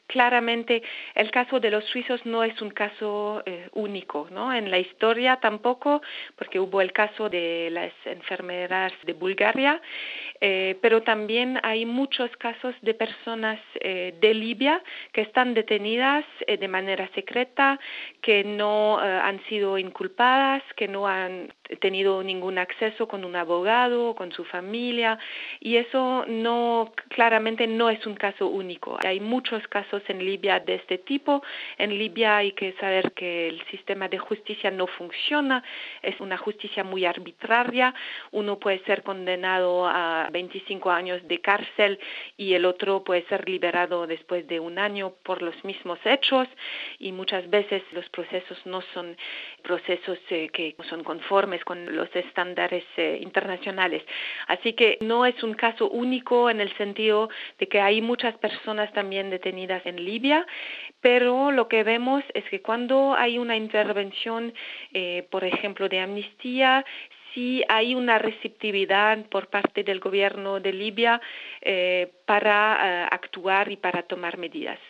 Claramente, el caso de los suizos no es un caso único, ¿no? En la historia tampoco, porque hubo el caso de las enfermeras de Bulgaria, pero también hay muchos casos de personas de Libia que están detenidas de manera secreta, que no han sido inculpadas, que no han tenido ningún acceso con un abogado, con su familia, y eso claramente no es un caso único. Hay muchos casos en Libia de este tipo. En Libia hay que saber que el sistema de justicia no funciona, es una justicia muy arbitraria. Uno puede ser condenado a 25 años de cárcel y el otro puede ser liberado después de un año por los mismos hechos, y muchas veces los procesos no son procesos que son conformes con los estándares internacionales. Así que no es un caso único en el sentido de que hay muchas personas también detenidas en Libia, pero lo que vemos es que cuando hay una intervención, por ejemplo, de amnistía, sí hay una receptividad por parte del gobierno de Libia para actuar y para tomar medidas.